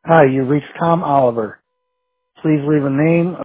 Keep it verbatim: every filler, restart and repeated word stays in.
Hi, you reached Tom Oliver. Please leave a name,